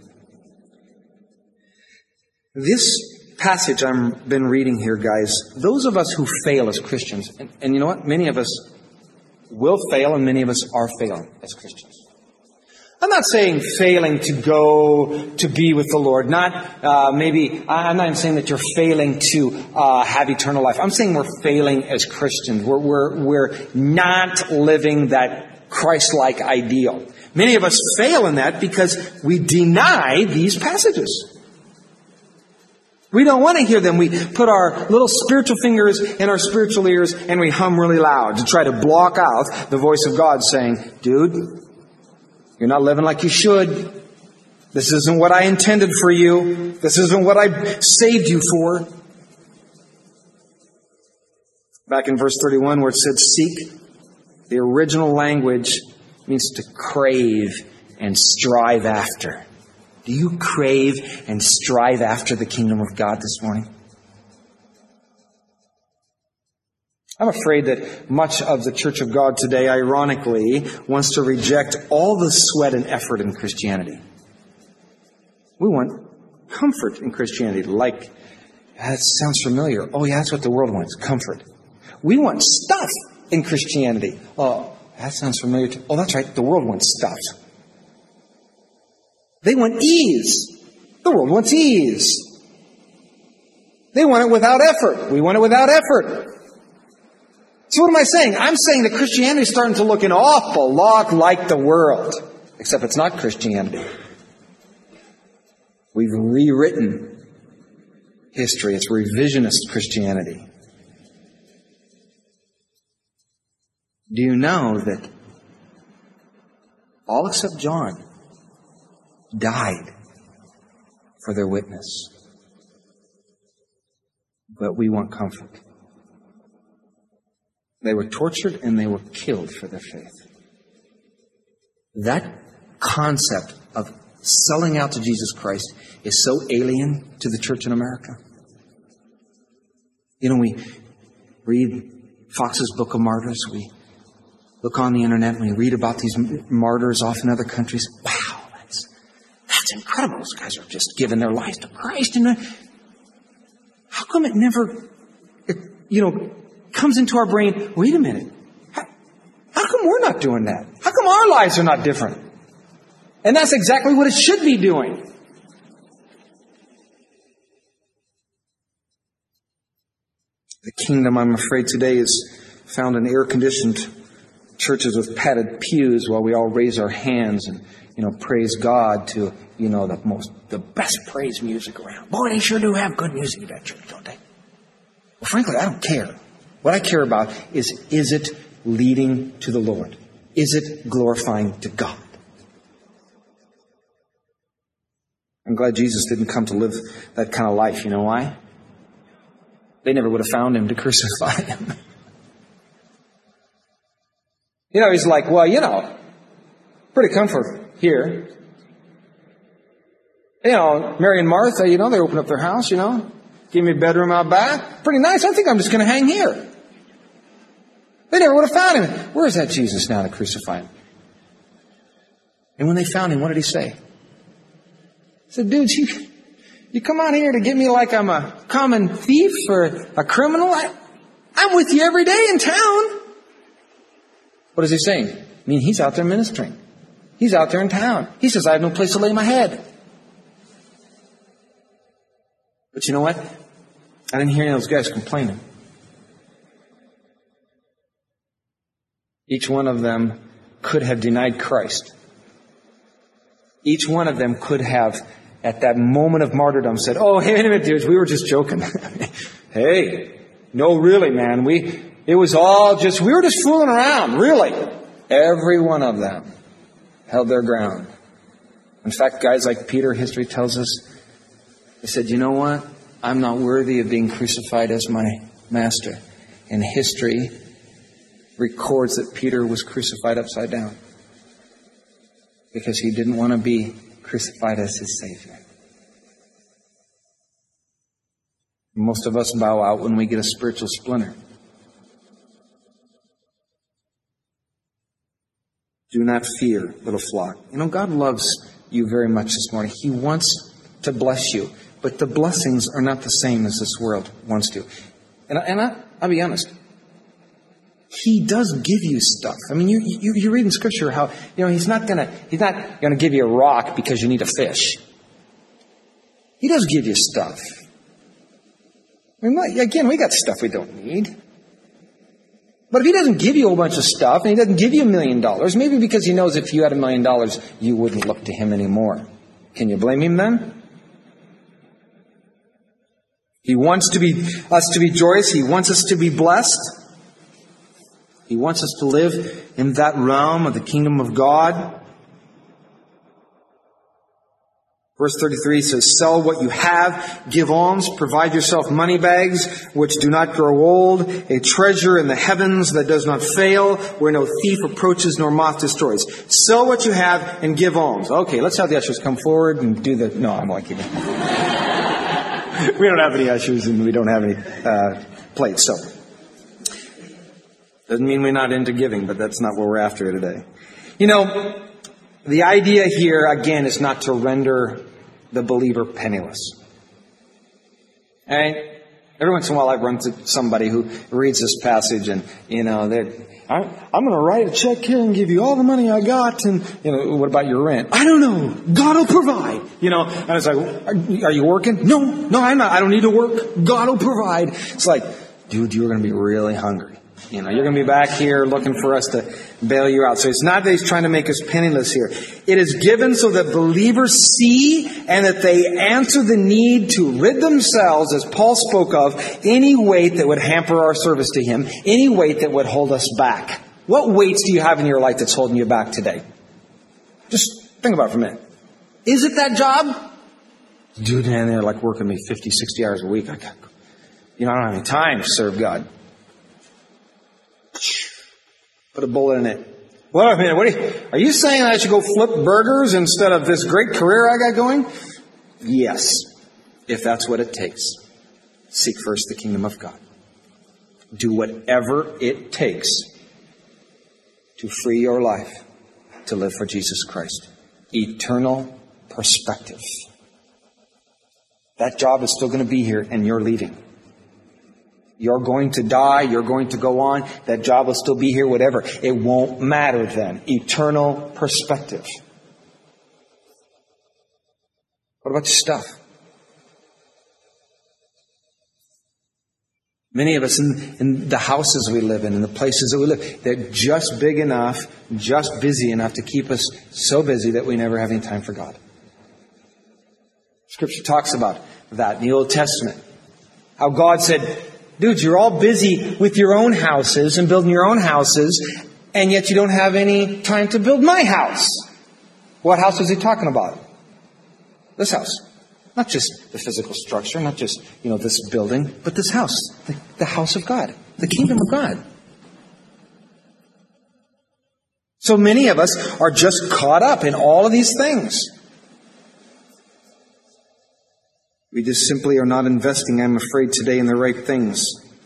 Speaker 1: This passage I've been reading here, guys, those of us who fail as Christians, and you know what? Many of us will fail, and many of us are failing as Christians. I'm not saying failing to go to be with the Lord. I'm not even saying that you're failing to have eternal life. I'm saying we're failing as Christians. We're not living that Christ-like ideal. Many of us fail in that because we deny these passages. We don't want to hear them. We put our little spiritual fingers in our spiritual ears and we hum really loud to try to block out the voice of God saying, "Dude, you're not living like you should. This isn't what I intended for you. This isn't what I saved you for." Back in verse 31 where it said seek, the original language means to crave and strive after. Do you crave and strive after the kingdom of God this morning? I'm afraid that much of the Church of God today, ironically, wants to reject all the sweat and effort in Christianity. We want comfort in Christianity. Like, that sounds familiar. Oh, yeah, that's what the world wants, comfort. We want stuff in Christianity. Oh, that sounds familiar too. Oh, that's right, the world wants stuff. They want ease. The world wants ease. They want it without effort. We want it without effort. So what am I saying? I'm saying that Christianity is starting to look an awful lot like the world. Except it's not Christianity. We've rewritten history. It's revisionist Christianity. Do you know that all except John died for their witness? But we want comfort. They were tortured and they were killed for their faith. That concept of selling out to Jesus Christ, is so alien to the church in America. You know, we read Fox's Book of Martyrs. We look on the internet and we read about these martyrs off in other countries. Wow, that's incredible. Those guys are just giving their lives to Christ. And how come it never, comes into our brain, wait a minute, how come we're not doing that? How come our lives are not different? And that's exactly what it should be doing. The kingdom, I'm afraid, today is found in air-conditioned churches with padded pews while we all raise our hands and, praise God to, the best praise music around. Boy, they sure do have good music at that church, don't they? Well, frankly, I don't care. What I care about is it leading to the Lord? Is it glorifying to God? I'm glad Jesus didn't come to live that kind of life. You know why? They never would have found him to crucify him. He's like, pretty comfort here. Mary and Martha, they open up their house, give me a bedroom out back. Pretty nice. I think I'm just going to hang here. They never would have found him. Where is that Jesus now to crucify him? And when they found him, what did he say? He said, dudes, you come out here to get me like I'm a common thief or a criminal? I'm with you every day in town. What is he saying? I mean, he's out there ministering. He's out there in town. He says, I have no place to lay my head. But you know what? I didn't hear any of those guys complaining. Each one of them could have denied Christ. Each one of them could have, at that moment of martyrdom, said, oh, hey, wait a minute, dudes, we were just joking. Hey, no, really, man, we were just fooling around, really. Every one of them held their ground. In fact, guys like Peter, history tells us, they said, you know what? I'm not worthy of being crucified as my master. And history records that Peter was crucified upside down because he didn't want to be crucified as his Savior. Most of us bow out when we get a spiritual splinter. Do not fear, little flock. God loves you very much this morning. He wants to bless you, but the blessings are not the same as this world wants to. And I'll be honest. He does give you stuff. I mean, you read in Scripture how, He's not gonna give you a rock because you need a fish. He does give you stuff. I mean, again, we got stuff we don't need. But if He doesn't give you a whole bunch of stuff, and He doesn't give you $1 million, maybe because He knows if you had $1 million, you wouldn't look to Him anymore. Can you blame Him then? He wants us to be joyous. He wants us to be blessed. He wants us to live in that realm of the kingdom of God. Verse 33 says, sell what you have, give alms, provide yourself money bags which do not grow old, a treasure in the heavens that does not fail, where no thief approaches nor moth destroys. Sell what you have and give alms. Okay, let's have the ushers come forward and do the... No, I'm like, we don't have any ushers and we don't have any plates, so... Doesn't mean we're not into giving, but that's not what we're after today. The idea here, again, is not to render the believer penniless. All right? Every once in a while I run into somebody who reads this passage and, I'm going to write a check here and give you all the money I got and, what about your rent? I don't know. God will provide. And it's like, are you working? No, I'm not. I don't need to work. God will provide. It's like, dude, you're going to be really hungry. You're going to be back here looking for us to bail you out. So it's not that He's trying to make us penniless here. It is given so that believers see and that they answer the need to rid themselves, as Paul spoke of, any weight that would hamper our service to Him, any weight that would hold us back. What weights do you have in your life that's holding you back today? Just think about it for a minute. Is it that job? Dude, man, they're like working me 50, 60 hours a week. I don't have any time to serve God. Put a bullet in it. Well, a minute, are you saying I should go flip burgers instead of this great career I got going? Yes, if that's what it takes. Seek first the kingdom of God. Do whatever it takes to free your life to live for Jesus Christ. Eternal perspective. That job is still going to be here, and you're leaving. You're going to die. You're going to go on. That job will still be here, whatever. It won't matter then. Eternal perspective. What about your stuff? Many of us in the houses we live in the places that we live, they're just big enough, just busy enough to keep us so busy that we never have any time for God. Scripture talks about that in the Old Testament. How God said, dudes, you're all busy with your own houses and building your own houses, and yet you don't have any time to build my house. What house was he talking about? This house. Not just the physical structure, not just, this building, but this house. The house of God. The kingdom of God. So many of us are just caught up in all of these things. We just simply are not investing, I'm afraid, today in the right things.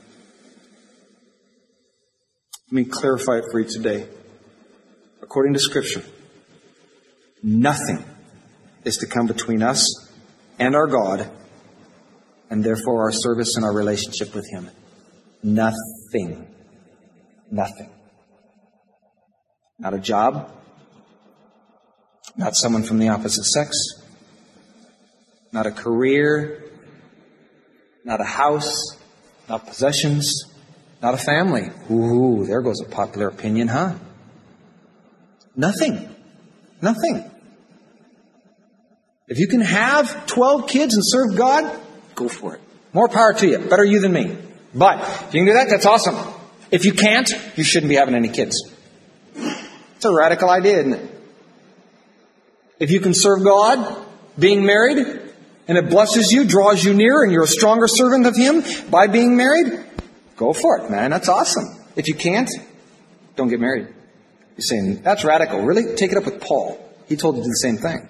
Speaker 1: Let me clarify it for you today. According to Scripture, nothing is to come between us and our God, and therefore our service and our relationship with Him. Nothing. Nothing. Not a job. Not someone from the opposite sex. Not a career. Not a house. Not possessions. Not a family. Ooh, there goes a popular opinion, huh? Nothing. Nothing. If you can have 12 kids and serve God, go for it. More power to you. Better you than me. But if you can do that, that's awesome. If you can't, you shouldn't be having any kids. It's a radical idea, isn't it? If you can serve God, being married, and it blesses you, draws you near, and you're a stronger servant of Him by being married, go for it, man. That's awesome. If you can't, don't get married. You're saying, that's radical. Really? Take it up with Paul. He told you to do the same thing.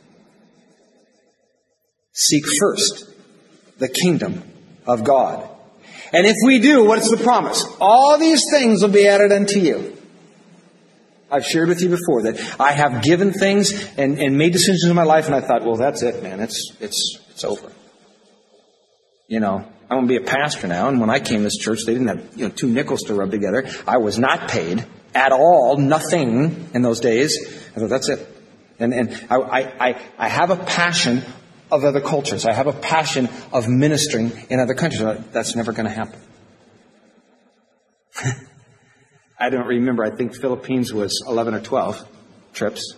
Speaker 1: Seek first the kingdom of God. And if we do, what's the promise? All these things will be added unto you. I've shared with you before that I have given things and made decisions in my life, and I thought, well, that's it, man. It's over. I'm going to be a pastor now, and when I came to this church, they didn't have 2 nickels to rub together. I was not paid at all, nothing in those days. I thought, that's it. And I have a passion of other cultures. I have a passion of ministering in other countries. That's never going to happen. I don't remember. I think Philippines was 11 or 12 trips.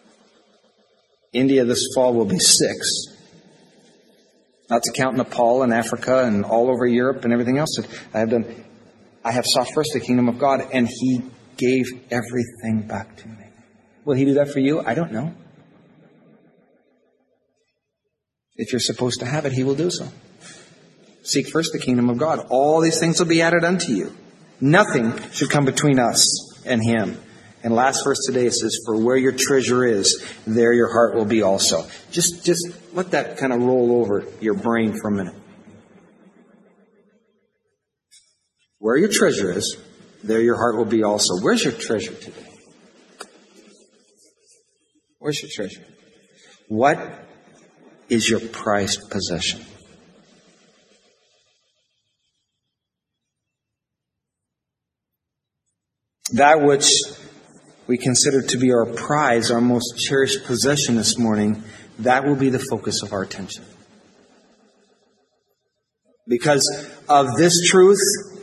Speaker 1: India this fall will be 6. Not to count Nepal and Africa and all over Europe and everything else that I have done. I have sought first the kingdom of God, and He gave everything back to me. Will He do that for you? I don't know. If you're supposed to have it, He will do so. Seek first the kingdom of God. All these things will be added unto you. Nothing should come between us and Him. And last verse today says, for where your treasure is, there your heart will be also. Just let that kind of roll over your brain for a minute. Where your treasure is, there your heart will be also. Where's your treasure today? Where's your treasure? What is your prized possession? That which we consider to be our prize, our most cherished possession this morning, that will be the focus of our attention. Because of this truth,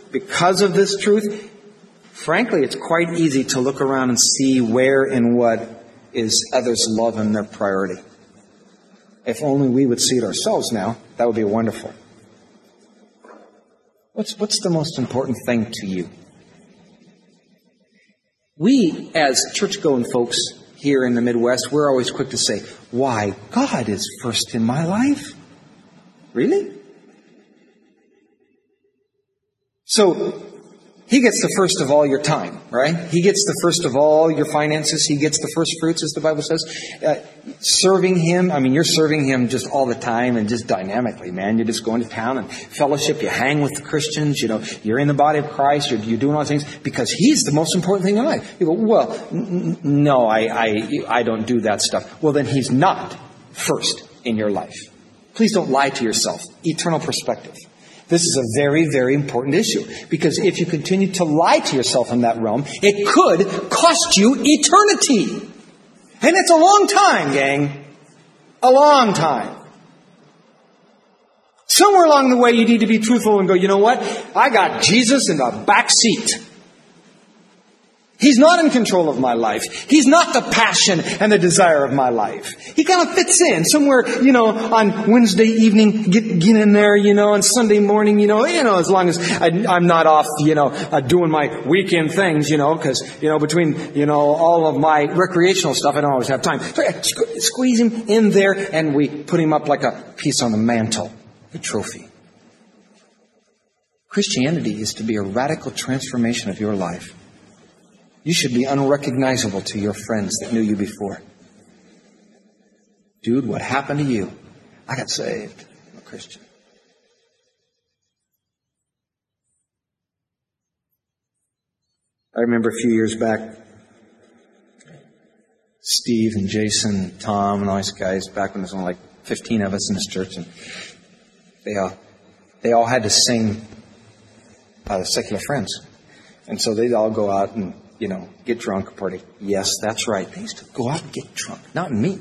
Speaker 1: frankly, it's quite easy to look around and see where and what is others' love and their priority. If only we would see it ourselves now, that would be wonderful. What's the most important thing to you? We, as church-going folks here in the Midwest, we're always quick to say, why, God is first in my life? Really? So, He gets the first of all your time, right? He gets the first of all your finances. He gets the first fruits, as the Bible says. Serving Him, you're serving Him just all the time and just dynamically, man. You're just going to town and fellowship. You hang with the Christians. You're in the body of Christ. You're doing all these things because He's the most important thing in life. You go, well, no, I don't do that stuff. Well, then He's not first in your life. Please don't lie to yourself. Eternal perspective. This is a very, very important issue. Because if you continue to lie to yourself in that realm, it could cost you eternity. And it's a long time, gang. A long time. Somewhere along the way, you need to be truthful and go, you know what? I got Jesus in the back seat. He's not in control of my life. He's not the passion and the desire of my life. He kind of fits in somewhere, on Wednesday evening, get in there, on Sunday morning, as long as I'm not off, doing my weekend things, because, between, all of my recreational stuff, I don't always have time. So squeeze him in there and we put him up like a piece on the mantle, a trophy. Christianity is to be a radical transformation of your life. You should be unrecognizable to your friends that knew you before. Dude, what happened to you? I got saved. I'm a Christian. I remember a few years back, Steve and Jason and Tom and all these guys, back when there was only like 15 of us in this church, and they all had to sing Secular Friends. And so they'd all go out and get drunk, party. Yes, that's right. They used to go out and get drunk. Not me.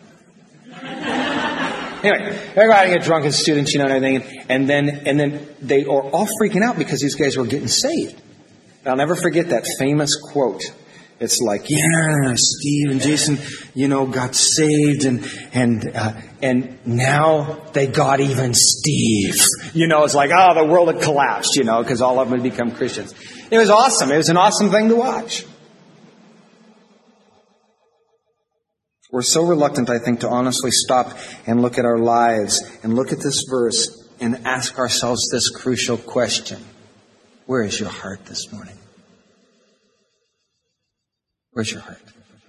Speaker 1: Anyway, everybody get drunk as students, and everything. And then they are all freaking out because these guys were getting saved. I'll never forget that famous quote. It's like, yeah, Steve and Jason, got saved and now they got even Steve. It's like, the world had collapsed, because all of them had become Christians. It was awesome. It was an awesome thing to watch. We're so reluctant, I think, to honestly stop and look at our lives and look at this verse and ask ourselves this crucial question. Where is your heart this morning? Where's your heart?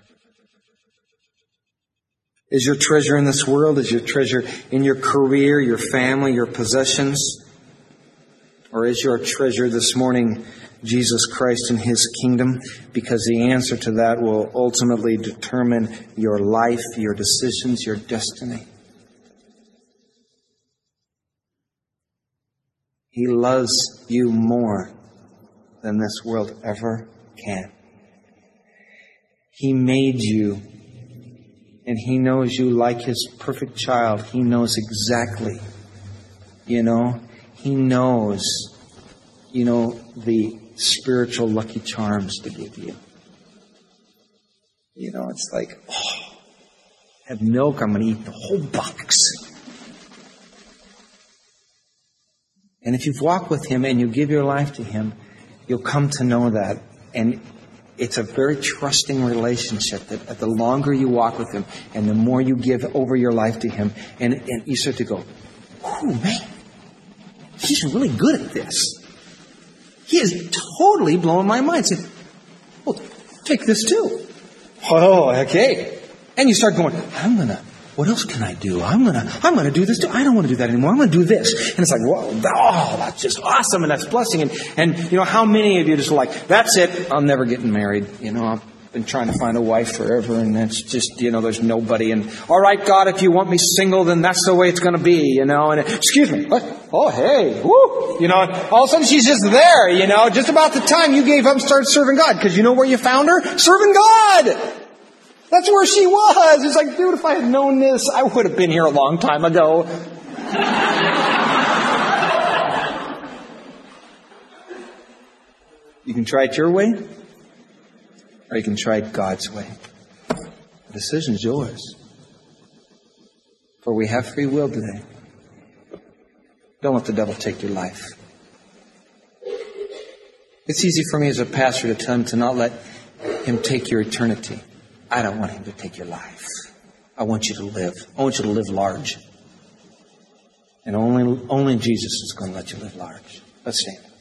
Speaker 1: Is your treasure in this world? Is your treasure in your career, your family, your possessions? Or is your treasure this morning Jesus Christ and His kingdom? Because the answer to that will ultimately determine your life, your decisions, your destiny. He loves you more than this world ever can. He made you, and He knows you like His perfect child. He knows exactly, He knows, the spiritual Lucky Charms to give you. It's like, have milk, I'm going to eat the whole box. And if you've walked with Him and you give your life to Him, you'll come to know that. And it's a very trusting relationship that the longer you walk with Him and the more you give over your life to Him, and you start to go, oh man, He's really good at this. He is totally blowing my mind. Say, well, take this too. Oh, okay. And you start going, what else can I do? I'm gonna do this too. I don't want to do that anymore. I'm gonna do this. And it's like, whoa, that's just awesome, and that's blessing. And how many of you just like, that's it, I'm never getting married. I've been trying to find a wife forever, and it's just, there's nobody. And all right, God, if you want me single, then that's the way it's gonna be, And excuse me, what? Oh, hey, woo! All of a sudden she's just there, just about the time you gave up and started serving God. Because you know where you found her? Serving God! That's where she was. It's like, dude, if I had known this, I would have been here a long time ago. You can try it your way, or you can try it God's way. The decision's yours. For we have free will today. Don't let the devil take your life. It's easy for me as a pastor to tell him to not let him take your eternity. I don't want him to take your life. I want you to live. I want you to live large. And only Jesus is going to let you live large. Let's stand.